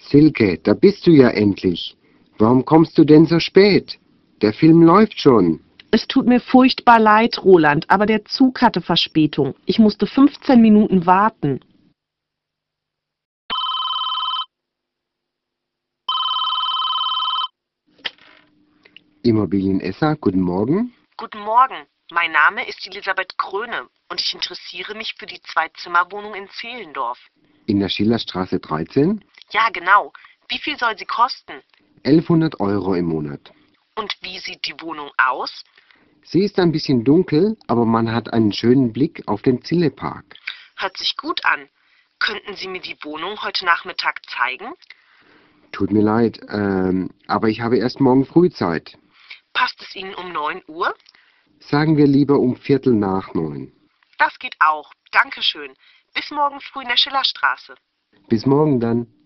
Silke, da bist du ja endlich. Warum kommst du denn so spät? Der Film läuft schon. Es tut mir furchtbar leid, Roland, aber der Zug hatte Verspätung. Ich musste 15 Minuten warten. Immobilien Esser, guten Morgen. Guten Morgen, mein Name ist Elisabeth Kröne und ich interessiere mich für die Zwei-Zimmer-Wohnung in Zehlendorf. In der Schillerstraße 13. Ja, genau. Wie viel soll sie kosten? 1100 € im Monat. Und wie sieht die Wohnung aus? Sie ist ein bisschen dunkel, aber man hat einen schönen Blick auf den Zillepark. Hört sich gut an. Könnten Sie mir die Wohnung heute Nachmittag zeigen? Tut mir leid, aber ich habe erst morgen früh Zeit. Passt es Ihnen um 9 Uhr? Sagen wir lieber um 8:45. Das geht auch. Dankeschön. Bis morgen früh in der Schillerstraße. Bis morgen dann.